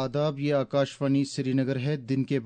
आदाब, ये आकाशवाणी श्रीनगर है। दिन के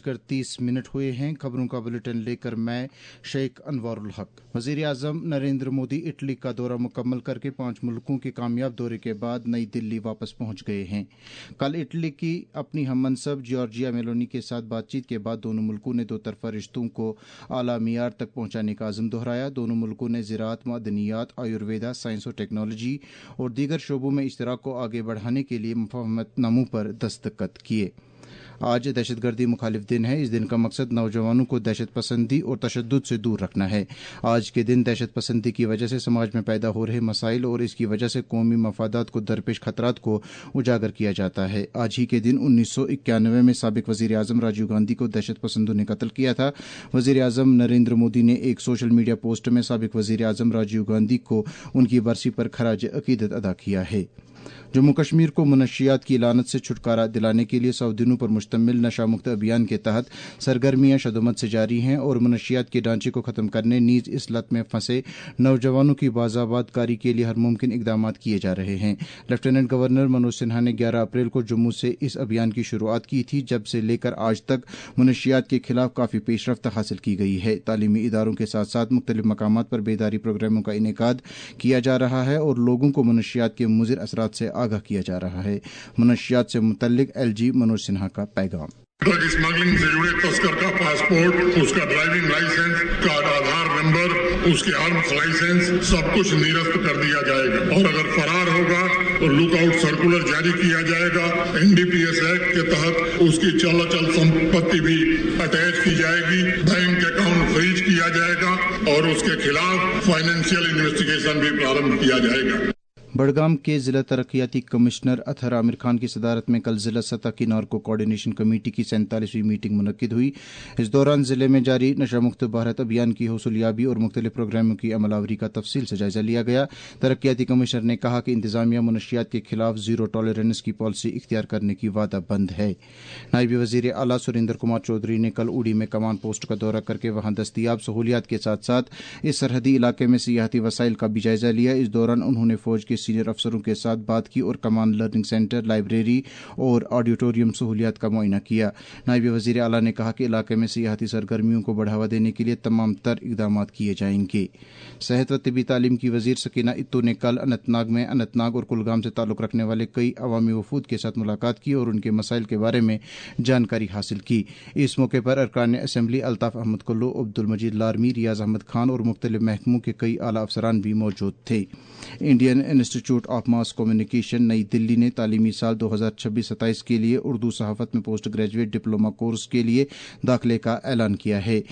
12:30 हुए हैं। खबरों का बुलेटिन लेकर मैं शेख अनवारुल हक। वजीर आजम नरेंद्र मोदी इटली का दौरा मुकम्मल करके 5 मुल्कों के कामयाब दौरे के बाद नई दिल्ली वापस पहुंच गए हैं। कल इटली की अपनी हममनसब जॉर्जिया मेलोनी के साथ बातचीत के बाद दोनों मुल्कों ने दो तरफा रिश्तों को आला मियार तक पहुंचाने का अज़्म दोहराया। दोनों मुल्कों ने ज़राअत, मादनियात, आयुर्वेदा, साइंस और टेक्नोलॉजी और दीगर शोबों में इश्तराक को आगे बढ़ाने के लिए मुफाहमतनामों पर दस्तखत किए। आज दहशतगर्दी मुखालिफ दिन है। इस दिन का मकसद नौजवानों को दहशत पसंदी और तशद्दुद से दूर रखना है। आज के दिन दहशत पसंदी की वजह से समाज में पैदा हो रहे मसाइल और इसकी वजह से कौमी मफादात को दरपेश खतरात को उजागर किया जाता है। आज ही के दिन 1991 में साबिक वजीर आजम राजीव गांधी को दहशत पसंदों ने कत्ल किया था। वजीर आजम नरेंद्र मोदी ने एक सोशल मीडिया पोस्ट में साबिक वजीर आजम राजीव गांधी को उनकी बरसी पर खराज अकीदत अदा किया है। जम्मू कश्मीर को मनशियात की लानत से छुटकारा दिलाने के लिए 100 दिनों पर मुश्तमिल नशा मुक्त अभियान के तहत सरगर्मियां शदुमत से जारी हैं और मनशियात के ढांचे को ख़त्म करने, नीज इस लत में फंसे नौजवानों की बाज़ाबादकारी के लिए हर मुमकिन इकदाम किए जा रहे हैं। लेफ्टिनेंट गवर्नर मनोज सिन्हा ने 11 अप्रैल को जम्मू से इस अभियान की शुरुआत की थी, जब से लेकर आज तक मनशियात के खिलाफ काफ़ी पेशरफ्त हासिल की गई है। तालीमी इदारों के साथ साथ मुख्तलिफ मकामात पर बेदारी प्रोग्रामों का इनेकाद किया जा रहा है और लोगों को मनशियात के मुज़िर असरात से आगाह किया जा रहा है। मनशियात से मुतल्लिक एलजी मनोज सिन्हा का पैगाम। ड्रग स्मगलिंग से जुड़े तस्कर का पासपोर्ट, उसका ड्राइविंग लाइसेंस, का आधार नंबर, उसके आर्म्स लाइसेंस सब कुछ निरस्त कर दिया जाएगा और अगर फरार होगा तो लुकआउट सर्कुलर जारी किया जाएगा। एनडीपीएस एक्ट के तहत उसकी चल संपत्ति भी अटैच की जाएगी, बैंक अकाउंट फ्रीज किया जाएगा और उसके खिलाफ फाइनेंशियल इन्वेस्टिगेशन भी प्रारंभ किया जाएगा। बड़गाम के जिला तरक्याती कमिश्नर अतहर आमिर खान की सदारत में कल जिला सतह की नार्को कोऑर्डिनेशन कमेटी की 47वीं मीटिंग मुनक्किद हुई। इस दौरान जिले में जारी नशा मुक्त भारत अभियान की हौसलियाबी और मुख्तलिफ प्रोग्रामों की अमलावरी का तफसील से जायजा लिया गया। तरक्याती कमिश्नर ने कहा कि इंतजामिया मनशियात के खिलाफ जीरो टॉलरेंस की पॉलिसी इख्तियार करने की वादाबंद है। नायब वजीर आला सुरेंद्र कुमार चौधरी ने कल उड़ी में कमान पोस्ट का दौरा करके वहां दस्तियाब सहूलियात के साथ साथ इस सरहदी इलाके में सियाहती वसाइल का भी जायजा लिया। इस दौरान उन्होंने फौज के सीनियर अफसरों के साथ बात की और कमान लर्निंग सेंटर, लाइब्रेरी और ऑडिटोरियम सहूलियात का मुआयना किया। नायब वजीर आला ने कहा कि इलाके में सियाहती सरगर्मियों को बढ़ावा देने के लिए तमाम तर इकदाम किए जाएंगे। सेहत व तिबी तालीम की वजीर सकीना इत्तू ने कल अनंतनाग में अनंतनाग और कुलगाम से ताल्लुक रखने वाले कई अवामी वफूद के साथ मुलाकात की और उनके मसाइल के बारे में जानकारी हासिल की। इस मौके पर अरकान असम्बली अल्ताफ अहमद कुल्लू, अब्दुल मजीद लारमी, रियाज अहमद खान और मुख्तलिफ महकमों के कई आला अफसरान भी मौजूद थे। Indian institute of mass communication Nai Delhi ने तालीमी साल 2026-27 के लिए उर्दू सहाफत में पोस्ट ग्रेजुएट डिप्लोमा कोर्स के लिए दाखिले का ऐलान किया है।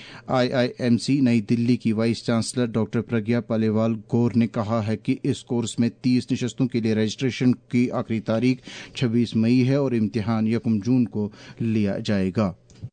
IIMC नई दिल्ली की vice chancellor doctor Pragya Paliwal Gaur ने कहा है कि इस कोर्स में 30 निशस्तों के लिए रजिस्ट्रेशन की आखिरी तारीख 26 मई है और इम्तिहान 1 जून को लिया जाएगा।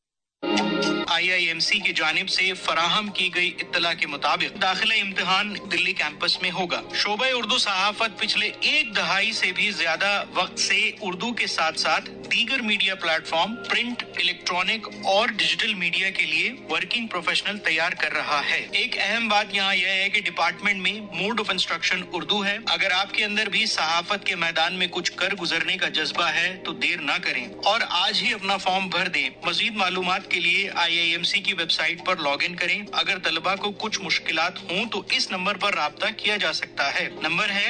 IIMC की जानिब से फराहम की गई इत्तला के मुताबिक दाखिला इम्तिहान दिल्ली कैंपस में होगा। शोबे उर्दू सहाफत पिछले एक दहाई से भी ज्यादा वक्त से उर्दू के साथ साथ दीगर मीडिया प्लेटफॉर्म, प्रिंट, इलेक्ट्रॉनिक और डिजिटल मीडिया के लिए वर्किंग प्रोफेशनल तैयार कर रहा है। एक अहम बात यहाँ यह है कि डिपार्टमेंट में मोड ऑफ इंस्ट्रक्शन उर्दू है। अगर आपके अंदर भी सहाफत के मैदान में कुछ कर गुजरने का जज्बा है तो देर ना करें और आज ही अपना फॉर्म भर दें। मजीद मालूमात के लिए IIMC की वेबसाइट पर लॉग इन करें। अगर तलबा को कुछ मुश्किलात हों तो इस नंबर पर राब्ता किया जा सकता है। नंबर है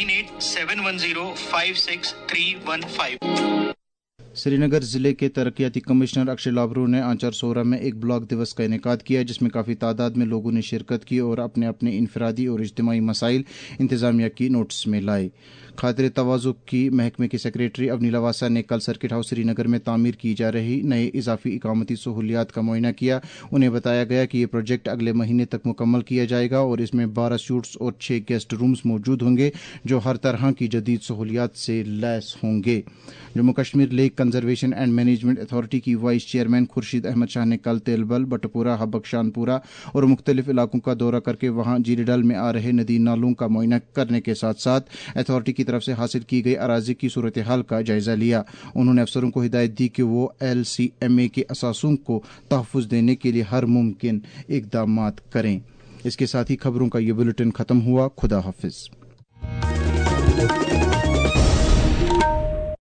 9871056315। श्रीनगर जिले के तरक्याती कमिश्नर अक्षय लाबरू ने आंचर सोरा में एक ब्लॉक दिवस का इनेकाद किया, जिसमें काफ़ी तादाद में लोगों ने शिरकत की और अपने अपने इनफरादी और इज्तिमाई मसाइल इंतजामिया की नोटिस में लाए। खातिर तवाज़ुक की महकमे की सेक्रेटरी अवनी लवासा ने कल सर्किट हाउस श्रीनगर में तामीर की जा रही नए इजाफी इकामती सहूलियात का मुआयना किया। उन्हें बताया गया कि ये प्रोजेक्ट अगले महीने तक मुकम्मल किया जाएगा और इसमें 12 सूट्स और 6 गेस्ट रूम्स मौजूद होंगे जो हर तरह की जदीद सहूलियात से लैस होंगे। Jammu Kashmir lake conservation and management authority की वाइस चेयरमैन खुर्शीद अहमद शाह ने कल तेलबल, बटपुरा, हबकशानपुरा और मुख्तलिफ इलाकों का दौरा करके वहां जीरीडल में आ रहे नदी नालों का मुआयना करने के साथ साथ अथॉरिटी की तरफ से हासिल की गई अराजी की सूरत हाल का जायजा लिया। उन्होंने अफसरों को हिदायत दी कि वो LCMA के असासों को तहफ़्फ़ुज़ देने के लिए हर मुमकिन इक़दाम करें। इसके साथ ही खबरों का ये बुलेटिन ख़त्म हुआ। खुदा हाफिज़।